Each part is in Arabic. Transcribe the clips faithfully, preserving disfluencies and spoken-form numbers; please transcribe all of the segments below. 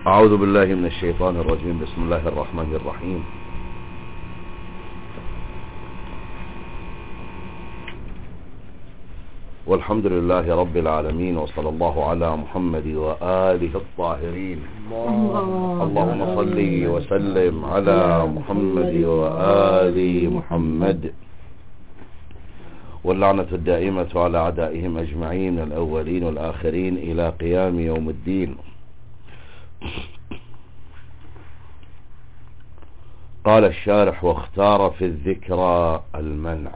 أعوذ بالله من الشيطان الرجيم. بسم الله الرحمن الرحيم. والحمد لله رب العالمين، وصلى الله على محمد وآله الطاهرين. اللهم صل وسلم على محمد وآل محمد، واللعنة الدائمة على أعدائهم أجمعين الأولين والآخرين إلى قيام يوم الدين. قال الشارح: واختار في الذكرى المنع.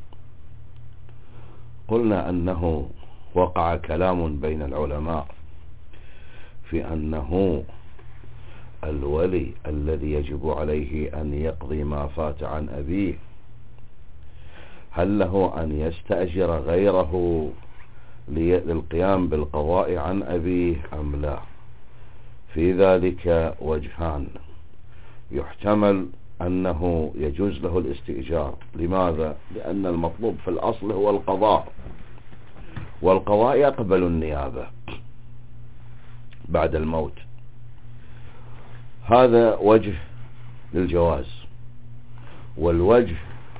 قلنا أنه وقع كلام بين العلماء في أنه الولي الذي يجب عليه أن يقضي ما فات عن أبيه، هل له أن يستأجر غيره للقيام بالقضاء عن أبيه أم لا؟ في ذلك وجهان. يحتمل أنه يجوز له الاستئجار. لماذا؟ لأن المطلوب في الأصل هو القضاء، والقضاء يقبل النيابة بعد الموت. هذا وجه للجواز. والوجه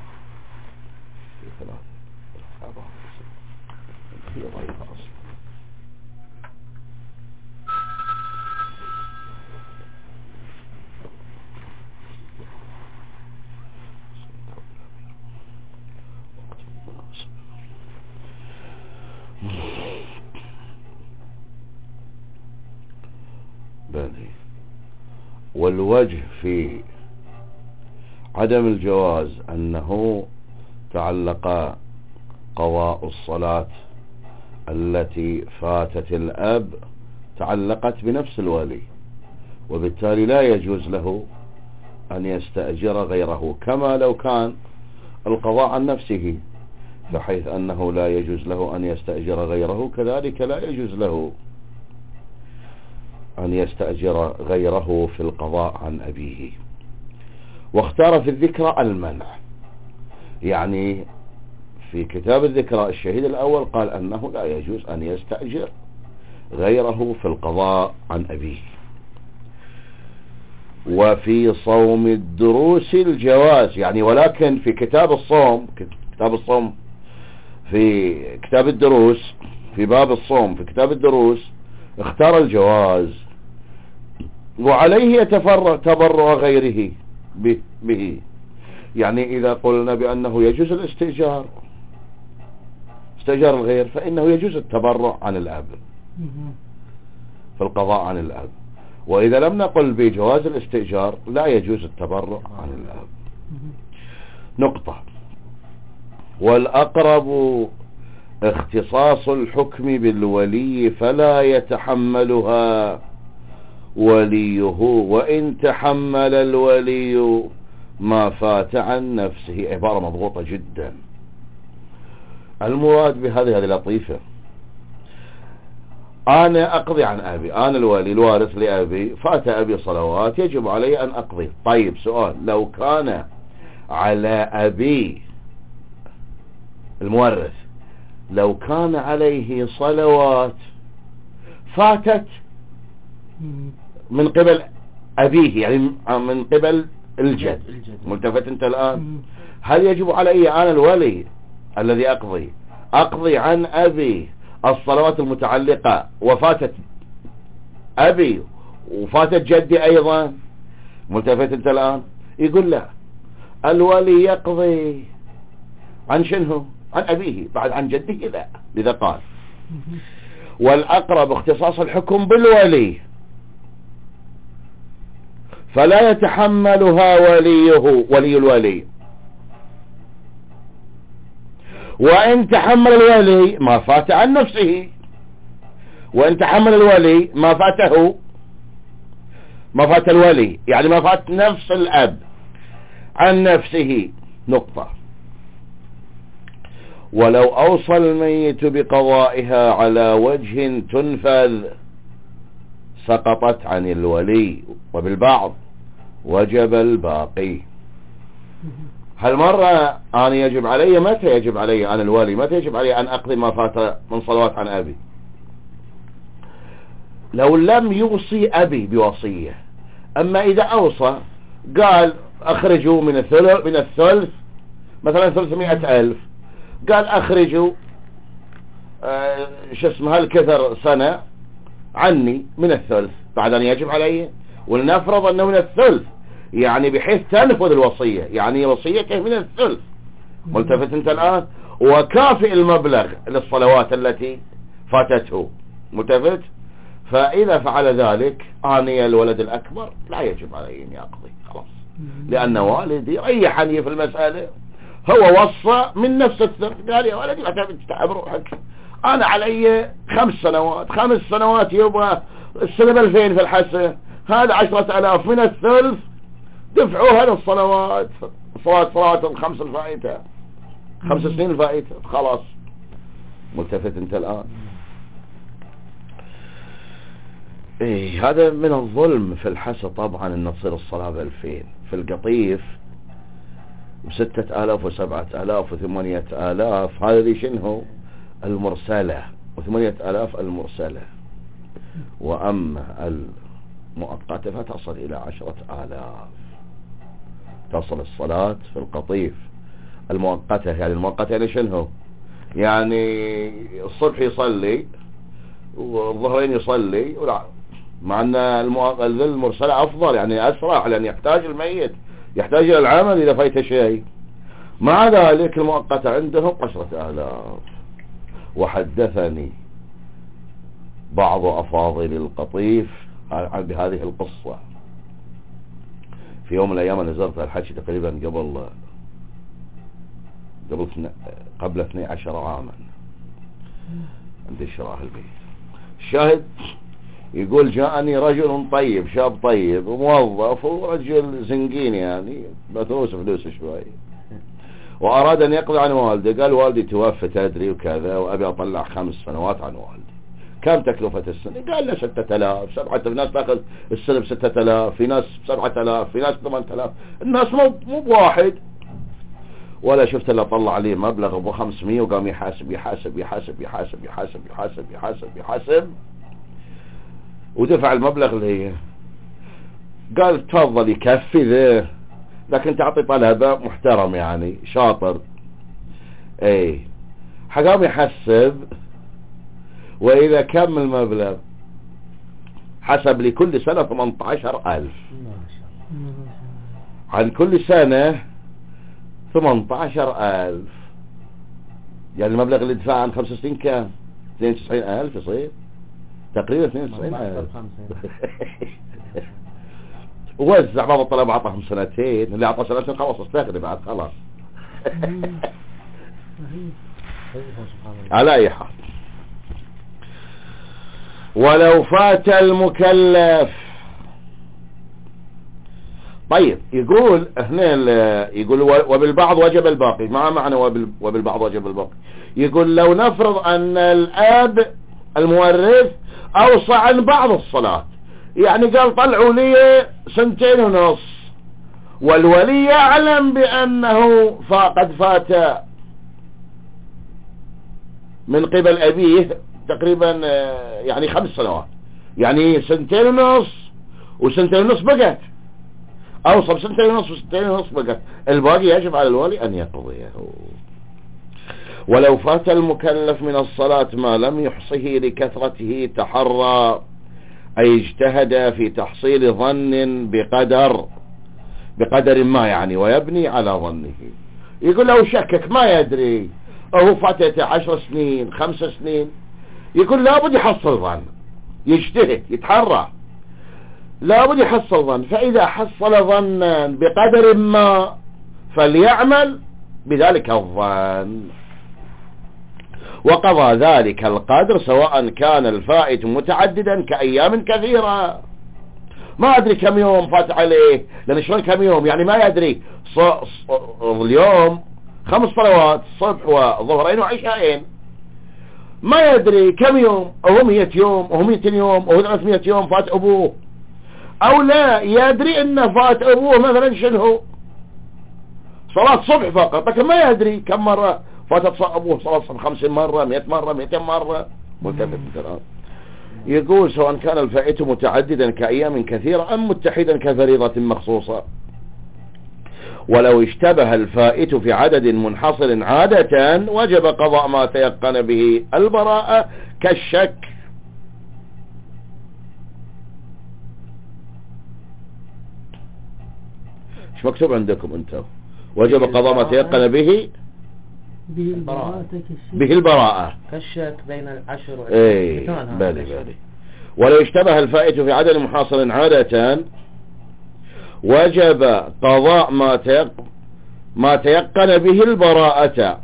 والوجه في عدم الجواز أنه تعلق قضاء الصلاة التي فاتت الأب تعلقت بنفس الولي، وبالتالي لا يجوز له أن يستأجر غيره، كما لو كان القضاء عن نفسه، بحيث أنه لا يجوز له أن يستأجر غيره، كذلك لا يجوز له أن يستأجر غيره في القضاء عن أبيه. واختار في الذكرى المنع، يعني في كتاب الذكرى الشهيد الأول قال أنه لا يجوز أن يستأجر غيره في القضاء عن أبيه. وفي صوم الدروس الجواز، يعني ولكن في كتاب الصوم كتاب الصوم في كتاب الدروس في باب الصوم في كتاب الدروس اختار الجواز، وعليه يتفرع تبرع غيره به. يعني إذا قلنا بأنه يجوز الاستئجار استئجار الغير، فإنه يجوز التبرع عن الأب في القضاء عن الأب. وإذا لم نقل بجواز الاستئجار لا يجوز التبرع عن الأب. نقطة. والأقرب اختصاص الحكم بالولي فلا يتحملها وليه، وإن تحمل الولي ما فات عن نفسه. عبارة مضغوطة جدا. المراد بهذه هذه لطيفة. أنا أقضي عن أبي، أنا الولي الوارث لأبي، فات أبي صلوات يجب علي أن أقضي. طيب سؤال: لو كان على أبي المورث لو كان عليه صلوات فاتت من قبل أبيه، يعني من قبل الجد، ملتفت انت الآن، هل يجب علي أنا الولي الذي أقضي أقضي عن أبي الصلوات المتعلقة وفاتت أبي وفاتت جدي أيضا؟ ملتفت انت الآن؟ يقول لا، الولي يقضي عن شنه؟ عن أبيه، بعد عن جده لا. لذا قال: والأقرب اختصاص الحكم بالولي فلا يتحملها وليه ولي الولي، وإن تحمل الولي ما فات عن نفسه، وإن تحمل الولي ما فاته ما فات الولي، يعني ما فات نفس الأب عن نفسه. نقطة. ولو أوصى الميت بقضائها على وجه تنفذ سقطت عن الولي، وبالبعض وجب الباقي. هل مرة أنا يجب علي متى يجب علي أنا الولي متى يجب علي أن أقضي ما فات من صلوات عن أبي؟ لو لم يوصي أبي بوصية، أما إذا أوصى قال أخرجوا من الثلث من الثلث مثلا ثلاثمائة ألف، قال أخرجوا آه شو اسمه هالكثر سنة عني من الثلث، بعد أن يجب عليه. ولنفرض أنه من الثلث، يعني بحيث تنفذ الوصية، يعني وصيته من الثلث. ملتفت أنت الآن؟ وكافئ المبلغ للصلوات التي فاتته. ملتفت؟ فإذا فعل ذلك آني الولد الأكبر لا يجب عليه أن يقضي خلاص، لأن والدي ريحني في المسألة، هو وصى من نفس الثلث، قال يا ولدي لا تتعب روحك، أنا علي خمس سنوات خمس سنوات يبغى السنة بألفين في الحسة، هذا عشرة ألاف من الثلث دفعوها للصلوات، صلاة صلاة الخمس الفائتة، خمس سنين الفائتة خلاص. ملتفت أنت الآن؟ إيه هذا من الظلم في الحسة طبعا أن تصير الصلاة بألفين، في القطيف بستة آلاف وسبعة آلاف وثمانية آلاف، هذه شنو المرسلة، وثمانية آلاف المرسلة. وأما المؤقتة فتصل إلى عشرة آلاف. تصل الصلاة في القطيف المؤقتة، يعني المؤقتة يعني شنو؟ يعني الصبح يصلي والظهرين يصلي، مع أن المرسلة أفضل يعني أسرع، لأن يحتاج الميت يحتاج إلى العمل إذا فايت شيء. مع ذلك المؤقتة عندهم عشرة آلاف. وحدثني بعض أفاضل القطيف بهذه القصة في يوم من الأيام. أنا زرت الحج تقريبا قبل قبل قبل اثني عشر عاما عند شراء البيت. الشاهد يقول جاءني رجل طيب، شاب طيب وموظف ورجل زنقين يعني بثوس فلوس شوي، وأراد أن يقضي عن والده. قال والدي توفى تدري وكذا، وأبي أطلع خمس سنوات عن والدي. كم تكلفة السنة؟ قال له ستة آلاف سبعة. في ناس تأخذ السنة بستة آلاف، في ناس بسبعة آلاف، في ناس ثمانية آلاف. الناس مو مو بواحد. ولا شفت إلا طلع عليه مبلغ أبو خمسمية وقام يحاسب يحاسب يحاسب يحاسب يحاسب يحاسب يحاسب يحاسب ودفع المبلغ اللي هي. قال تفضل يكفي ذا، لكن تعطي طلبة محترم يعني شاطر. اي حقام يحسب، واذا كم المبلغ حسب لكل سنة ثمانية عشر ألف، عن كل سنة ثمانية عشر ألف. يعني المبلغ اللي دفع عن خمس سنين كام؟ اثنين وتسعين ألف يصير تقريبا اثنين وتسعين ألف. ووزع بعض الطلبة عطاهم سنتين، اللي عطاه سنتين خلاص استخدم بعد خلاص. على اي حال، ولو فات المكلف. طيب يقول هنا يقول وبالبعض وجب الباقي. ما معنى وبالبعض وجب الباقي؟ يقول لو نفرض ان الاب المورث اوصى عن بعض الصلاة، يعني قال طلعوا لي سنتين ونص، والولي يعلم بأنه قد فات من قبل أبيه تقريبا يعني خمس سنوات، يعني سنتين ونص وسنتين ونص بقت، أوصى بسنتين ونص وسنتين ونص بقت، الباقي يجب على الولي أن يقضيه. ولو فات المكلف من الصلاة ما لم يحصه لكثرته تحرى، أي اجتهد في تحصيل ظن بقدر بقدر ما يعني، ويبني على ظنه. يقول لو شكك ما يدري، أو فاتته عشر سنين خمس سنين، يقول لابد يحصل ظن، يجتهد يتحرى، لابد يحصل ظن. فإذا حصل ظنا بقدر ما فليعمل بذلك الظن، وقضى ذلك القدر سواء كان الفائت متعددا كأيام كثيرة. ما أدري كم يوم فات عليه، لأن شلون كم يوم يعني ما يدري. ص... ص... اليوم خمس صلوات صبح وظهرين وعشاءين، ما يدري كم يوم، أو مية يوم أو مية يوم أو ثلاثمية يوم فات أبوه، أو لا يدري إن فات أبوه مثلا شنو صلاة صبح فقط، لكن ما يدري كم مرة فاتت أبوه صلاة صبح، خمسين مرة، مئة مرة، مئتين مرة. ملتفت الآن يقول سواء كان الفائت متعددا كأيام كثيرة أم متحدا كفريضة مخصوصة. ولو اشتبه الفائت في عدد منحصر عادة وجب قضاء ما تيقن به البراءة كالشك. ايش مكتوب عندكم انتم؟ وجب قضاء ما تيقن به به البراءة به البراءة كالشك بين العشر والعشر. ايه بالي بالي. ولو اشتبه الفائت في عدد محاصر عادة وجب قضاء ما تيقن ما تيقن به البراءة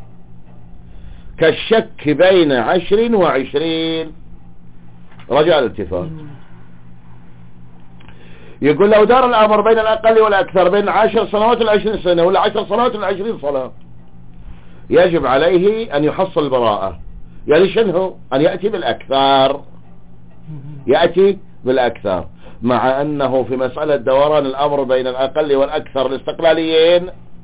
كالشك بين عشر وعشرين. رجاء الاتفاق. يقول لو دار الأمر بين الأقل والأكثر بين عشر سنوات والعشرين سنة ولا عشر سنوات والعشرين صلاة يجب عليه أن يحصل البراءة. يعني شنو؟ أن يأتي بالأكثر، يأتي بالأكثر، مع أنه في مسألة دوران الأمر بين الأقل والأكثر الاستقلاليين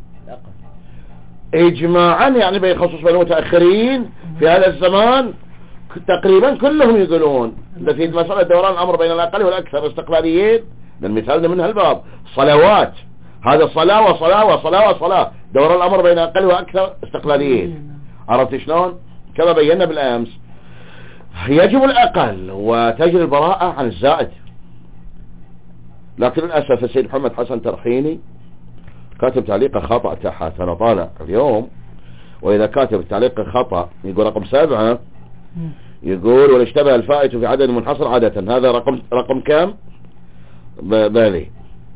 إجماعا، يعني بين خصوص بين المتأخرين في هذا الزمان تقريبا كلهم يقولون إذا في مسألة دوران الأمر بين الأقل والأكثر الاستقلاليين، المثال من هالباب صلوات، هذا صلاة وصلاة وصلاة وصلاة، دوران الأمر بين الأقل وأكثر استقلاليين. عرفت شلون؟ كما بينا بالأمس يجب الأقل وتجري البراءة عن الزائد. لكن للأسف السيد محمد حسن ترحيني كاتب تعليق خطأ تحت، أنا طالع اليوم وإذا كاتب التعليق خطأ يقول رقم سبعة، يقول ولا اشتبه الفائت في عدد منحصر عادة. هذا رقم رقم كم؟ بالي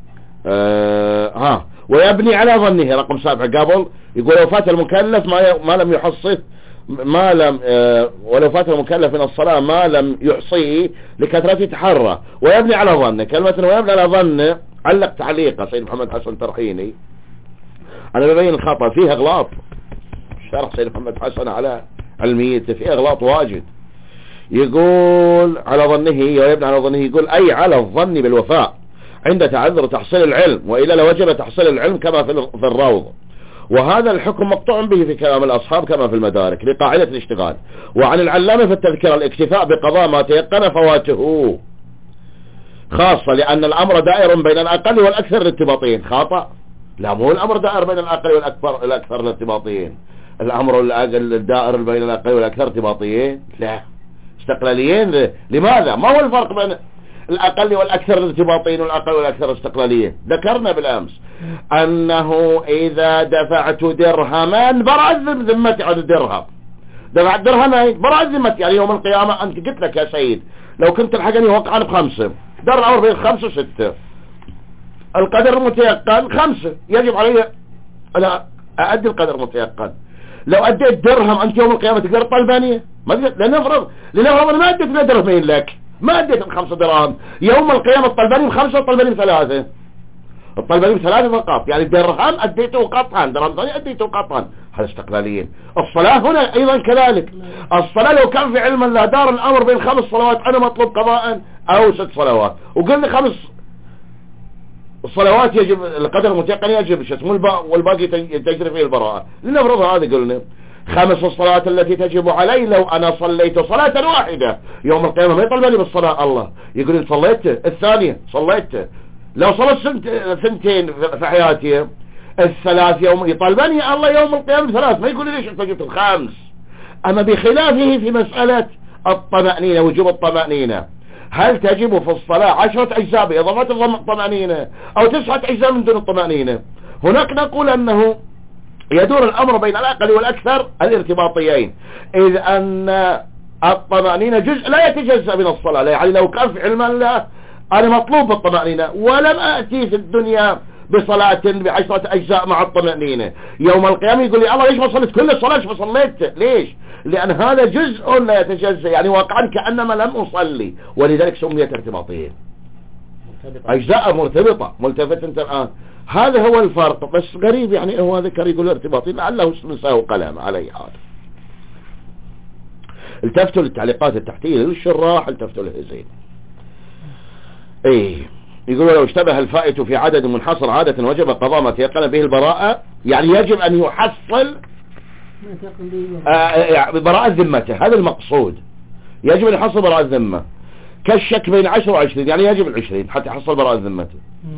آه ها ويبني على ظنه. رقم سبعة قبل يقول لو فات المكلف ما ما لم يحصه ما لم آه ولو فات المكلف من الصلاة ما لم يحصيه لكثرة تحرى ويبني على ظنه. كلمة ويبني على ظنه علق تعليقه سيد محمد حسن ترحيني. أنا ببين الخطأ فيها اغلاط، شرح سيد محمد حسن على علميته فيها اغلاط واجد. يقول على ظنه ويبني على ظنه، يقول أي على الظن بالوفاء عند تعذر تحصيل العلم، وإلا لوجب تحصيل العلم كما في الروض. وهذا الحكم مقطوع به في كلام الأصحاب كما في المدارك لقاعدة الاشتغال. وعن العلامة في التذكرة الاكتفاء بقضاء ما تيقن فواته، خاصة لأن الأمر دائر بين الأقل والأكثر الارتباطيين. خاطئ، لا مو الأمر دائر بين الأقل والأكثر الأكثر الارتباطيين، الأمر الدائر بين الأقل والأكثر ارتباطيين لا استقلاليين. لماذا؟ ما هو الفرق بين الأقل والأكثر الارتباطيين والأقل والأكثر استقلاليين؟ ذكرنا بالأمس أنه إذا دفعت درهما برأت ذمتي عن الدرهم، دفعت درهمين برأت ذمتي. يعني يوم القيامة أنت قلت لك يا سيد لو كنت الحقني وقعا بخمسة، دار الأمر بين خمسة وستة، القدر المتيقن خمسة، يجب علي أنا أؤدي القدر المتيقن. لو أديت درهم أنت يوم القيامة تقدر طلبانية؟ ما تقدر. لنفرض لنفرض أنا ما أديت لا درهمين لك، ما أديت الخمسة درهم، يوم القيامة الطلباني بخمسة والطلباني بثلاثة، الطلباني بثلاثة فقط. يعني درهم أديته قطعا، درهم ثاني أديته قطعا، هذا استقلاليين. الصلاة هنا أيضا كذلك. الصلاة لو كان في علم الله دار الأمر بين خمس صلوات أنا مطلوب قضاء أو ست صلوات، وقلنا خمس الصلوات يجب القدر المتيقن يجب شو اسمه والباقي تجري فيه البراءة. لنفرض هذا قلنا خمس الصلوات التي تجب علي لو أنا صليت صلاة واحدة يوم القيامة ما يطلبني بالصلاة، الله يقول لي صليت الثانية صليت. لو صلت سنت سنتين في حياتي الثلاث يوم يطلبني الله يوم القيامة ثلاث، ما يقول لي ليش انت جبت الخامس. أما بخلافه في مسألة الطمأنينة، وجوب الطمأنينة، هل تجب في الصلاة عشرة أجزاء بإضافة الطمأنينة أو تسعة أجزاء من دون الطمأنينة؟ هناك نقول أنه يدور الأمر بين الأقل والأكثر الارتباطيين، إذ أن الطمأنينة جزء لا يتجزأ من الصلاة. يعني لو كان في علم الله أنا مطلوب بالطمأنينة ولم أأتي في الدنيا بصلاة بعشرة أجزاء مع الطمأنينة، يوم القيامة يقول لي الله ليش ما صليت كل الصلاة ليش ما صليت؟ ليش؟ لأن هذا جزء لا يتجزأ، يعني واقعا كأنما لم أصلي، ولذلك سميت ارتباطيين، أجزاء مرتبطة ملتفت. انت الآن هذا هو الفرق. بس غريب يعني هو ذكر يقول ارتباطي، لعله نساه قلم على حال. التفتوا للتعليقات التحتية للشراح، التفتوا للهزين. ايه يقول لو اشتبه الفائت في عدد منحصر عادة وجب قضاء ما تيقن به البراءة، يعني يجب أن يحصل آه براءة ذمته، هذا المقصود. يجب أن يحصل براءة الذمة، كالشك بين عشر وعشرين يعني يجب العشرين حتى يحصل براءة ذمته.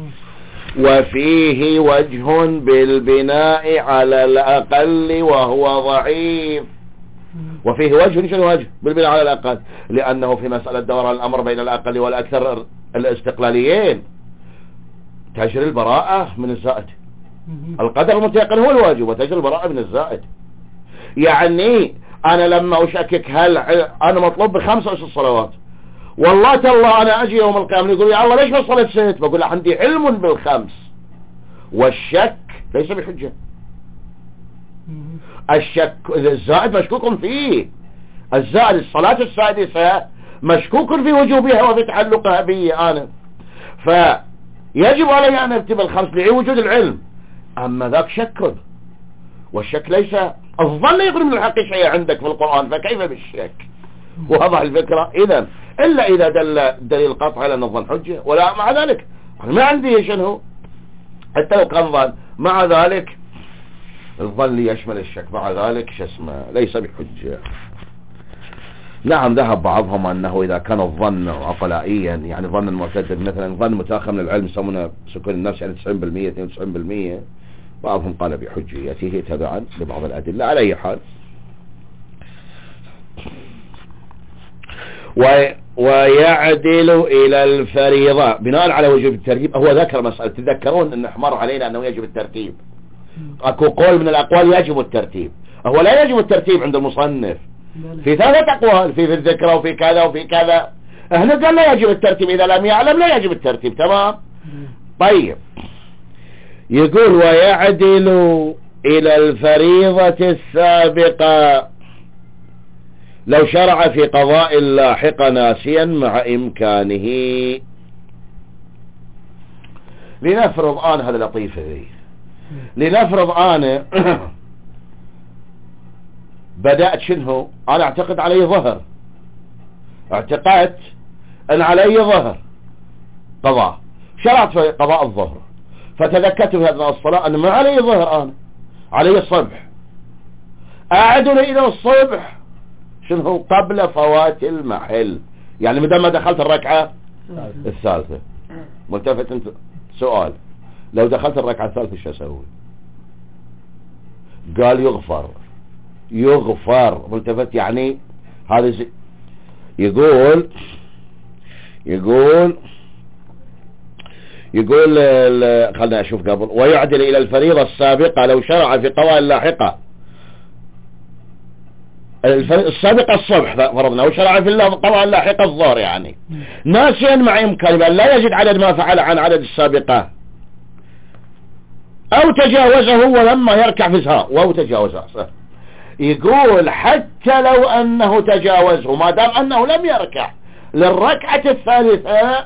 وفيه وجه بالبناء على الأقل وهو ضعيف. وفيه وجه شنو وجه بالبناء على الأقل؟ لأنه في مسألة دوران الأمر بين الأقل والأكثر الاستقلاليين تجري البراءة من الزائد. القدر المتيقن هو الواجب وتجري البراءة من الزائد. يعني أنا لما أشكك هل أنا مطلوب بخمس أو ست صلوات، والله تالله أنا أجي يوم القيامة يقول يا الله ليش ما صليت ست؟ بقول عندي علم بالخمس. والشك ليس بحجة. الشك الزائد مشكوك فيه. الزائد الصلاة السادسة مشكوك في وجوبها وفي تعلقها بي أنا، فيجب علي أن أكتب الخمس لوجود العلم. أما ذاك شك، والشك ليس الظن يغني من الحق شيء عندك في القرآن، فكيف بالشك؟ وضع الفكرة. إذا إلا إذا دل دليل قطع على أن الظن حجة، ولا مع ذلك ما عندي شنو حتى لو كان ظن، مع ذلك الظن يشمل الشك، مع ذلك شو اسمه ليس بحجة. نعم ذهب بعضهم أنه إذا كان الظن عقلائيا يعني ظن معتدل، مثلا ظن متأخر من العلم يسمونه سكون النفس يعني تسعين بالمئة اثنين وتسعين بالمئة، بعضهم قال بحجيته تبعا لبعض الأدلة. على أي حال و... ويعدل إلى الفريضة بناء على وجوب الترتيب. هو ذكر مسألة، تذكرون أن احمر علينا أنه يجب الترتيب. أكو قول من الأقوال يجب الترتيب، هو لا يجب الترتيب عند المصنف في ثلاثة أقوال، في في الذكر وفي كذا وفي كذا. احنا قال لا يجب الترتيب، إذا لم يعلم لا يجب الترتيب. تمام. طيب يقول ويعدل إلى الفريضة السابقة لو شرع في قضاء لاحق ناسيا مع إمكانه. لنفرض أنا هذا لطيفة ذي، لنفرض أنا بدأت شنو أنا اعتقد علي ظهر، اعتقدت أن علي ظهر قضاء، شرعت في قضاء الظهر، فتذكرت في هذه الصلاة أن ما علي ظهر، أنا علي الصبح، أعدل إلى الصبح شنو قبل فوات المحل، يعني مدام ما دخلت الركعة الثالثة. ملتفت انت سؤال، لو دخلت الركعة الثالثة شو أسوي؟ قال يغفر يغفر ملتفت يعني هذا زي يقول يقول يقول خلنا أشوف قبل ويعدل إلى الفريضة السابقة لو شرع في قضاء اللاحقة. السابقة الصبح فرضنا وشرع في القضاء اللاحقة الظهر يعني ناسيا مع إمكانه لا يجد عدد ما فعل عن عدد السابقة أو تجاوزه ولما يركع في سهاء أو تجاوزه. يقول حتى لو أنه تجاوزه ما دام أنه لم يركع للركعة الثالثة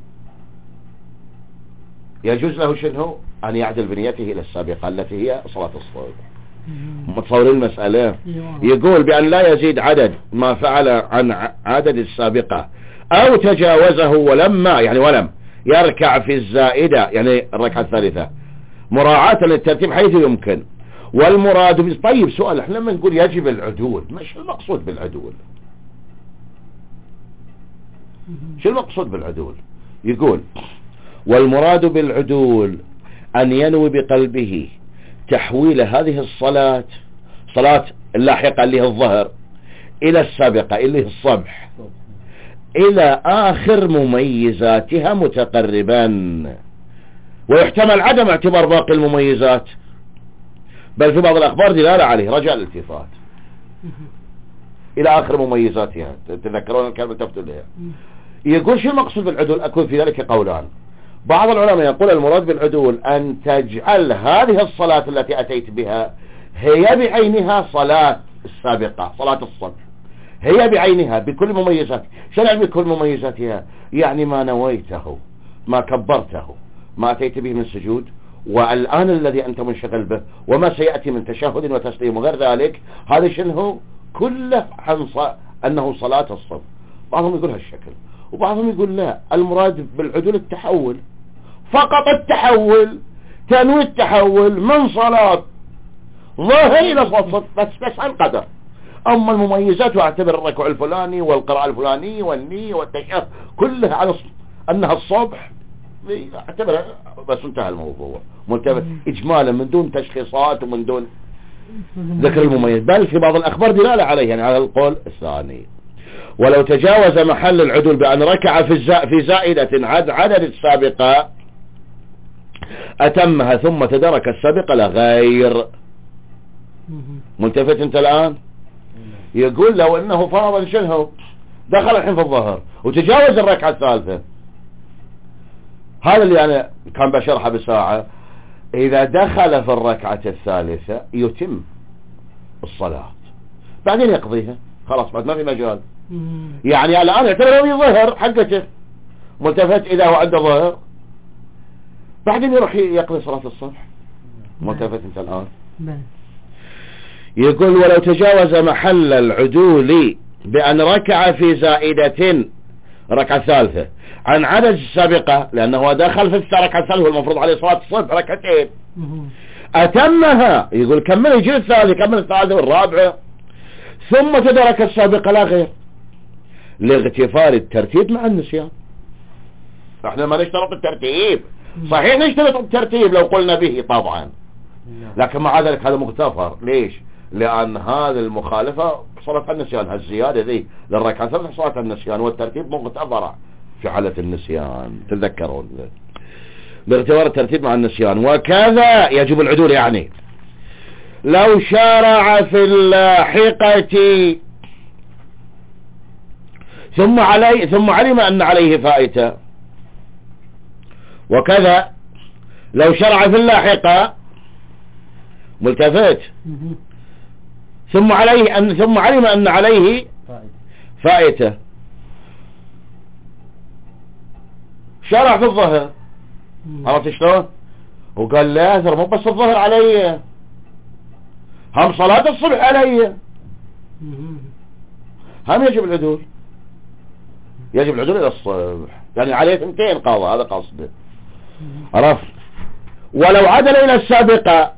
يجوز له شنو أن يعدل بنيته إلى السابقة التي هي صلاة الصبح. متصورين المسألة؟ يقول بأن لا يزيد عدد ما فعل عن عدد السابقة أو تجاوزه ولما يعني ولم يركع في الزائدة يعني الركعة الثالثة مراعاة للترتيب حيث يمكن. والمراد طيب سؤال، احنا لما نقول يجب العدول مش المقصود بالعدول؟ شو المقصود بالعدول؟ يقول والمراد بالعدول أن ينوي بقلبه تحويل هذه الصلاة صلاة اللاحقة اللي هي الظهر إلى السابقة اللي هي الصبح إلى آخر مميزاتها متقربا، ويحتمل عدم اعتبار باقي المميزات بل في بعض الأخبار دلالة عليه رجاء الالتفات إلى آخر مميزاتها. تذكرون الكلمة تفتوا لها. يقول شو المقصود بالعدول؟ أكون في ذلك قولان. بعض العلماء يقول المراد بالعدول أن تجعل هذه الصلاة التي أتيت بها هي بعينها صلاة السابقة صلاة الصبح، هي بعينها بكل مميزات. شو يعني بكل مميزاتها؟ يعني ما نويته، ما كبرته، ما أتيت به من سجود، والآن الذي أنت منشغل به، وما سيأتي من تشهد وتسليم وغير ذلك، هذا شنو كله عن ص... أنه صلاة الصبح. بعضهم يقول هالشكل وبعضهم يقول لا، المراد بالعدول التحول فقط، التحول تنوي التحول من صلاة ظهر إلى صلاة الصبح بس بس عن قدر. أما المميزات واعتبر الركوع الفلاني والقراءة الفلانية والنية والتشهد كلها على أنها الصبح، اعتبرها بس انتهى الموضوع. ملتفت إجمالا من دون تشخيصات ومن دون ذكر المميز، بل في بعض الأخبار دلالة عليه، يعني على القول الثاني. ولو تجاوز محل العدول بأن ركع في الزا في زائدة عد عدد السابقة أتمها ثم تدرك السابقة لغير. ملتفت انت الآن؟ يقول لو انه فرضا شنو دخل الحين في الظهر وتجاوز الركعة الثالثة، هذا اللي انا كان بشرحه بساعة، اذا دخل في الركعة الثالثة يتم الصلاة بعدين يقضيها خلاص، بعد ما في مجال. يعني الان يعتبر لو ظهر حقته. ملتفت اذا هو عنده ظهر بعدين يروح يقضي صلاة الصبح. ملتفت انت الان؟ يقول ولو تجاوز محل العدول بأن ركع في زائدة ركعة ثالثة عن عدد السابقة، لأنه دخل في الركعة الثالثة والمفروض عليه صلاة الصبح ركعتين، أتمها يقول كمل يجي الثالثة كمل الثالثة والرابعة ثم تدرك السابقة لا غير، لاغتفار الترتيب مع النسيان. احنا ما نشترط الترتيب، صحيح نشترط الترتيب لو قلنا به طبعا، لكن مع ذلك هذا مغتفر. ليش؟ لأن هذه المخالفة صلاة النسيان، هالزيادة ذي للركعة الثالثة صلاة النسيان، والترتيب مغتفر في حالة النسيان. تذكرون باغتبار الترتيب مع النسيان. وكذا يجب العدول، يعني لو شرع في اللاحقة ثم علي ثم علم أن عليه فائتة، وكذا لو شرع في اللاحقة ملتفت ثم عليه أن ثم علم أن عليه فائتة، شرع في الظهر، عرفت شلون؟ وقال لا ترى مو بس الظهر علي، هم صلاة الصبح علي، هم يجب العدول، يجب العدول إلى الصبح، يعني عليه ثنتين قضاء، هذا قصده. عرفت؟ ولو عدل إلى السابقة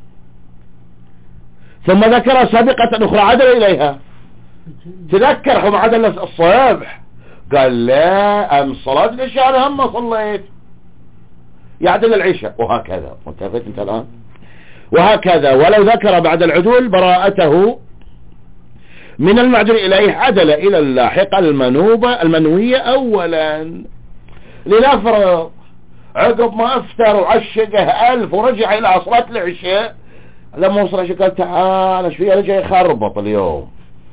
ثم ذكر سابقة أخرى عدل إليها، تذكر هم عدل الصبح قال لا أم صلاة العشاء أنا هم ما صليت، يعدل العشاء، وهكذا. متفق انت الآن؟ وهكذا ولو ذكر بعد العدول براءته من المعدول إليه عدل إلى اللاحقة المنوبة المنوية أولا. لنفرض عقب ما افتر وعشقه ألف ورجع إلى صلاة العشاء، لما وصل العشاء قال تعال ايش فيه رجع يخربط اليوم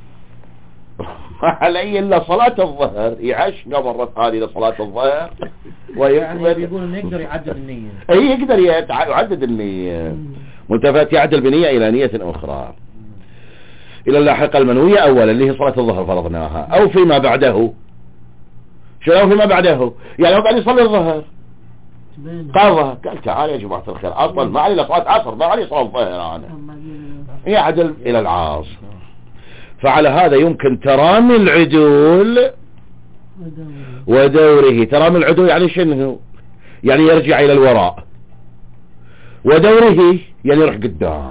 ما علي إلا صلاة الظهر، يعشق مرة ثانية لصلاة الظهر ويعمل. يقول انه يقدر يعدد النية، اي يقدر يعدد النية. ملتفت يعدل بنية إلى نية أخرى، إلى اللاحقة المنوية أولا اللي هي صلاة الظهر فرضناها، أو فيما بعده. شو لو فيما بعده؟ يعني هو قال يصلي الظهر قاضى قال تعال يا جماعة الخير أصلا ما علي صلاة عصر، ما علي صلاة الظهر أنا، يعدل إلى العصر. فعلى هذا يمكن ترامي العدول ودوره. ترامي العدول يعني شنو؟ يعني يرجع إلى الوراء، ودوره يعني يروح قدام.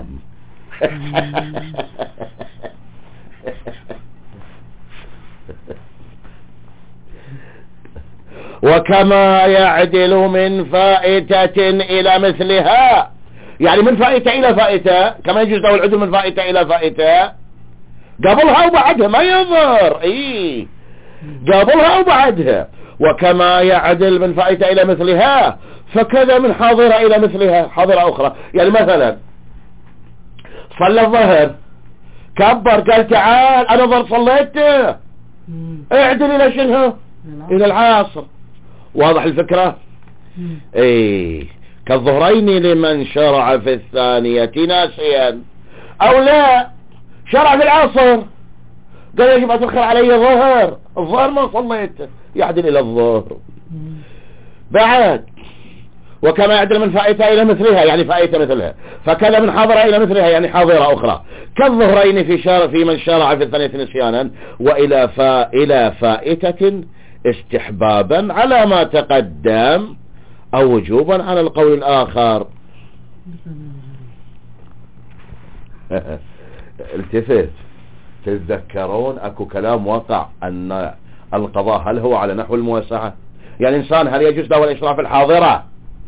وكما يعدل من فائتة إلى مثلها، يعني من فائتة إلى فائتة، كما يجوز له العدل من فائتة إلى فائتة، قبلها وبعدها ما يظهر. إيه قبلها وبعدها. وكما يعدل من فائتة إلى مثلها فكذا من حاضرة إلى مثلها، حاضرة أخرى. يعني مثلا صلى الظهر كبر قال تعال أنا ظهر صليته، اعدل إلى شنو؟ إلى العصر. واضح الفكرة؟ ايه كالظهرين لمن شرع في الثانية ناسيا، او لا شرع في العصر قال يا جماعة الخير علي ظهر، الظهر ما صليته، يعدل الى الظهر بعد. وكما يعدل من فائتة الى مثلها يعني فائتة مثلها، فكذا من حاضرة الى مثلها يعني حاضرة اخرى. كالظهرين في شرع في من شرع في الثانية نسيانا، والى فا الى فائتة استحبابا على ما تقدم، او وجوبا على القول الاخر. التفت تتذكرون اكو كلام وقع ان القضاء هل هو على نحو الموسعة؟ يعني الانسان هل يجوز له الاشراف الحاضرة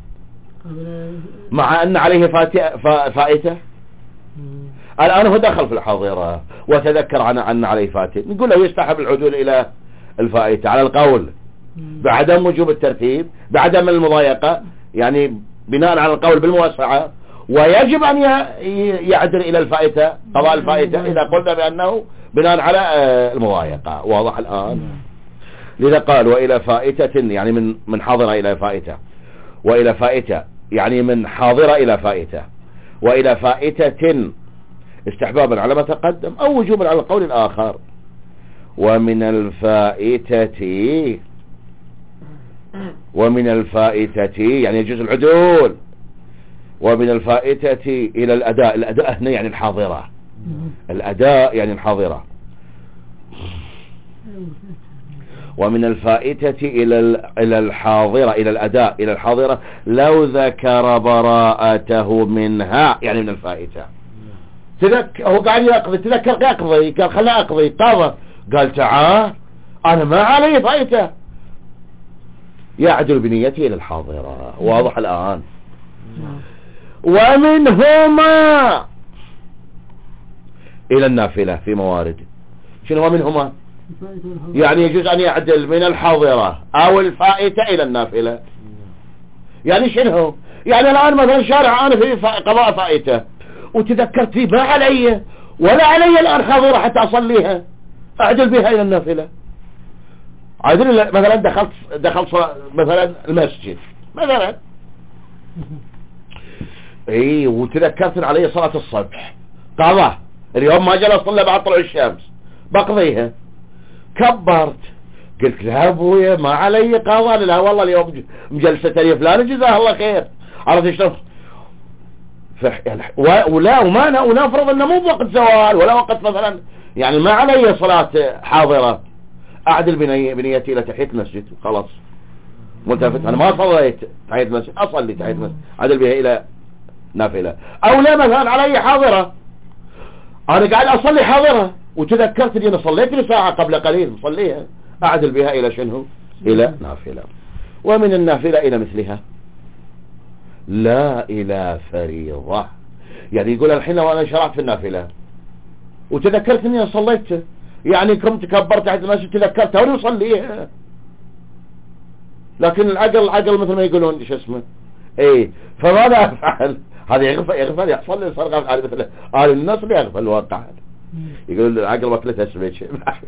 مع ان عليه فائتة؟ الان هو دخل في الحاضرة وتذكر عن ان عليه فائتة، نقول له يستحب العدول الى الفائتة على القول بعدم وجوب الترتيب، بعدم المضايقة، يعني بناء على القول بالموسعة، ويجب ان يعدل الى الفائتة قضاء الفائتة اذا قلنا بانه بناء على المضايقة. واضح الان؟ لذا قال والى فائتة يعني من من حاضرة الى فائتة، والى فائتة يعني من حاضرة الى فائتة، والى فائتة استحبابا على ما تقدم او وجوبا على القول الاخر. ومن الفائتة ومن الفائتة يعني يجوز العدول، ومن الفائتة الى الاداء، الاداء هنا يعني الحاضرة، الاداء يعني الحاضرة. ومن الفائتة الى الى الحاضرة، الى الاداء الى الحاضرة لو ذكر براءته منها، يعني من الفائتة. تذكر هو قاعد يقضي، تذكر يقضي، قال خلنا اقضي، قضى، قال تعال انا ما علي فائتة، يعدل بنيته الى الحاضرة. واضح الان؟ ومنهما الى النافلة في موارد. شنو هو منهما؟ يعني يجوز ان يعدل من الحاضرة او الفائتة الى النافلة. يعني شنو؟ يعني الان مثلا شارع انا في قضاء فائتة وتذكرت فيه ما علي ولا علي الان حاضرة حتى اصليها، اعدل بها الى النافلة. عادل مثلا دخلت دخلت مثلا المسجد مثلا اي وتذكرت ان علي صلاة الصبح، قضى اليوم ما جلست الا بعد طلوع الشمس بقضيها، كبرت قلت لا ابويا ما علي قضاء، لا والله اليوم مجلسة لي فلان جزاه الله خير، عرفت شلون؟ ولا وما ونفرض انه مو بوقت زوال ولا وقت مثلا يعني ما علي صلاة حاضرة، اعدل بنيتي الى تحية المسجد خلاص ملتفت، انا ما صليت تحية المسجد اصلي تحية المسجد، عدل بها الى نافلة. او لا مثلا علي حاضرة انا قاعد اصلي حاضرة وتذكرت اني انا صليت لي ساعة قبل قليل مصليها، اعدل بها الى شنو؟ الى نافلة. ومن النافلة الى مثلها لا الى فريضة. يعني يقول الحين لو انا شرعت في النافلة وتذكرت اني صليت، يعني كنت كبرت تحت المسجد تذكرتها وانا اصليها، لكن العقل العقل مثل ما يقولون ايش اسمه ايه، فماذا افعل؟ هذا يغفل يغفل يحصل لي صار غفل مثل قال الناس اللي يغفل الواقع، يقولون العقل وكلته اسمه.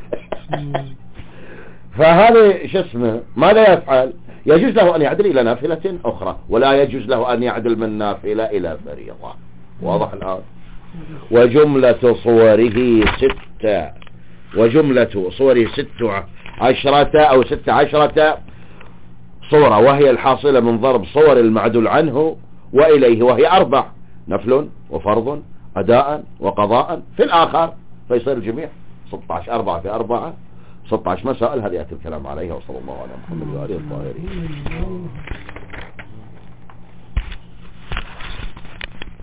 فهذا ايش اسمه ماذا يفعل؟ يجوز له ان يعدل الى نافلة اخرى، ولا يجوز له ان يعدل من نافلة الى فريضة. واضح الان؟ وجملة صوره ستة، وجملة صوره ست عشرة او ست عشرة صورة، وهي الحاصلة من ضرب صور المعدول عنه وإليه، وهي أربع: نفل وفرض أداء وقضاء في الآخر، فيصير الجميع ستة عشر، أربعة في أربعة ستة عشر مسائل. هذه يأتي الكلام عليها. وصلى الله على محمد وآله الطاهرين.